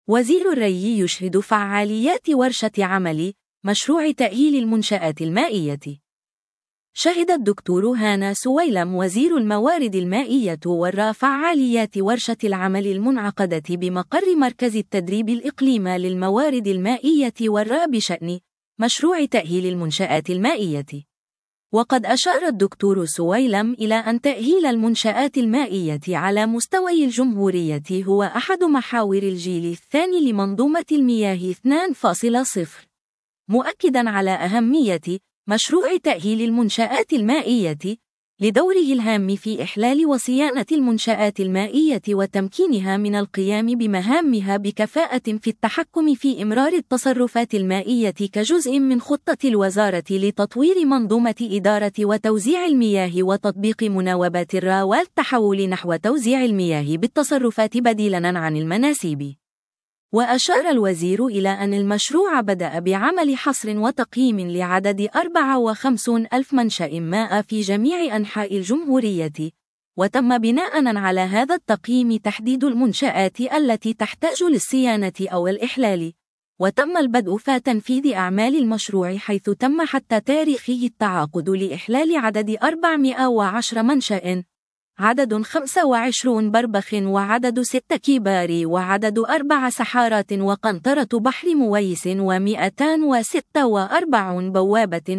وزير الري يشهد فعاليات ورشة عمل مشروع تأهيل المنشآت المائية. شهد الدكتور هانى سويلم وزير الموارد المائية والري فعاليات ورشة العمل المنعقدة بمقر مركز التدريب الإقليمي للموارد المائية والري بشأن مشروع تأهيل المنشآت المائية. وقد أشار الدكتور سويلم إلى أن تأهيل المنشآت المائية على مستوى الجمهورية هو أحد محاور الجيل الثاني لمنظومة المياه 2.0، مؤكداً على أهمية مشروع تأهيل المنشآت المائية لدوره الهام في إحلال وصيانة المنشآت المائية وتمكينها من القيام بمهامها بكفاءة في التحكم في إمرار التصرفات المائية كجزء من خطة الوزارة لتطوير منظومة إدارة وتوزيع المياه وتطبيق مناوبات الري والتحول نحو توزيع المياه بالتصرفات بديلاً عن المناسيب. وأشار الوزير إلى أن المشروع بدأ بعمل حصر وتقييم لعدد 54,000 منشأ ماء في جميع أنحاء الجمهورية، وتم بناءً على هذا التقييم تحديد المنشآت التي تحتاج للصيانة أو الإحلال، وتم البدء في تنفيذ أعمال المشروع حيث تم حتى تاريخه التعاقد لإحلال عدد 410 منشأ، عدد 25 بربخ وعدد 6 كبار وعدد 4 سحارات وقنطرة بحر مويس و246 بوابة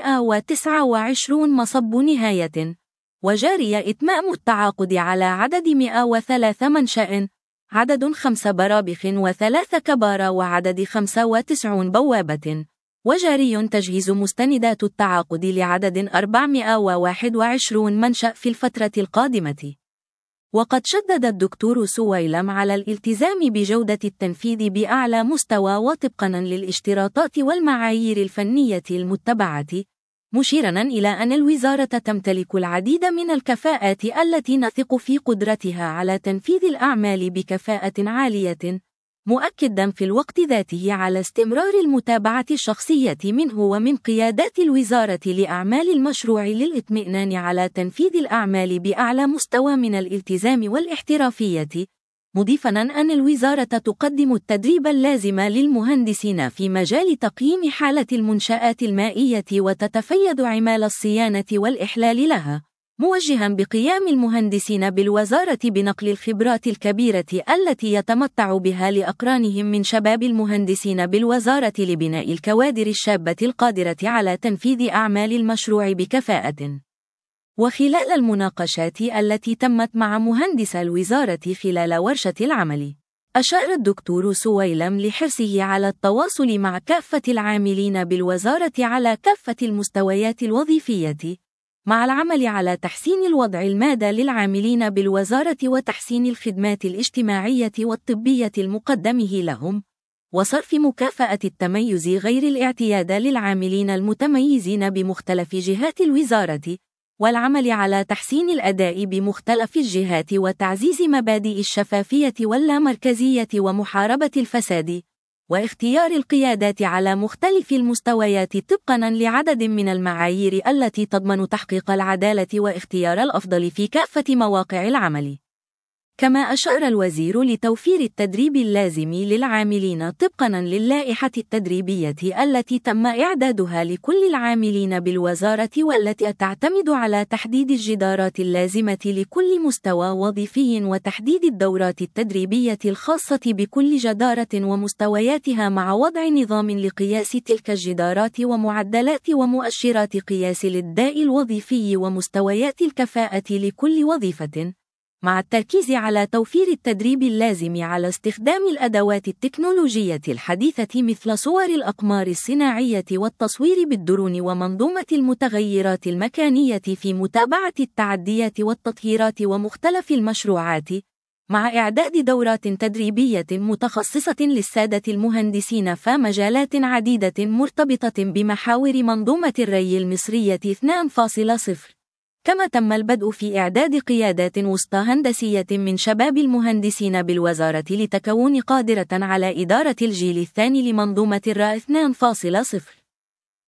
و129 مصب نهاية. وجاري إتمام التعاقد على عدد 103 منشأ، عدد 5 برابخ و3 كبار وعدد 95 بوابة. وجاري تجهيز مستندات التعاقد لعدد 421 منشأ في الفترة القادمة. وقد شدد الدكتور سويلم على الالتزام بجودة التنفيذ بأعلى مستوى وطبقاً للاشتراطات والمعايير الفنية المتبعة، مشيراً إلى أن الوزارة تمتلك العديد من الكفاءات التي نثق في قدرتها على تنفيذ الأعمال بكفاءة عالية، مؤكداً في الوقت ذاته على استمرار المتابعة الشخصية منه ومن قيادات الوزارة لأعمال المشروع للإطمئنان على تنفيذ الأعمال بأعلى مستوى من الالتزام والاحترافية، مضيفاً أن الوزارة تقدم التدريب اللازم للمهندسين في مجال تقييم حالة المنشآت المائية وتتفيد عمال الصيانة والإحلال لها، موجهاً بقيام المهندسين بالوزارة بنقل الخبرات الكبيرة التي يتمتع بها لأقرانهم من شباب المهندسين بالوزارة لبناء الكوادر الشابة القادرة على تنفيذ أعمال المشروع بكفاءة. وخلال المناقشات التي تمت مع مهندس الوزارة خلال ورشة العمل، أشار الدكتور سويلم لحرصه على التواصل مع كافة العاملين بالوزارة على كافة المستويات الوظيفية، مع العمل على تحسين الوضع المادي للعاملين بالوزارة وتحسين الخدمات الاجتماعية والطبية المقدمة لهم، وصرف مكافأة التميز غير الاعتياد للعاملين المتميزين بمختلف جهات الوزارة، والعمل على تحسين الأداء بمختلف الجهات وتعزيز مبادئ الشفافية واللامركزية ومحاربة الفساد، واختيار القيادات على مختلف المستويات طبقاً لعدد من المعايير التي تضمن تحقيق العدالة واختيار الأفضل في كافة مواقع العمل. كما أشار الوزير لتوفير التدريب اللازم للعاملين طبقاً للائحة التدريبية التي تم إعدادها لكل العاملين بالوزارة، والتي تعتمد على تحديد الجدارات اللازمة لكل مستوى وظيفي وتحديد الدورات التدريبية الخاصة بكل جدارة ومستوياتها، مع وضع نظام لقياس تلك الجدارات ومعدلات ومؤشرات قياس الأداء الوظيفي ومستويات الكفاءة لكل وظيفة، مع التركيز على توفير التدريب اللازم على استخدام الأدوات التكنولوجية الحديثة مثل صور الأقمار الصناعية والتصوير بالدرون ومنظومة المتغيرات المكانية في متابعة التعديات والتطهيرات ومختلف المشروعات، مع إعداد دورات تدريبية متخصصة للسادة المهندسين في مجالات عديدة مرتبطة بمحاور منظومة الري المصرية 2.0. كما تم البدء في إعداد قيادات وسطى هندسية من شباب المهندسين بالوزارة لتكون قادرة على إدارة الجيل الثاني لمنظومة الري 2.0.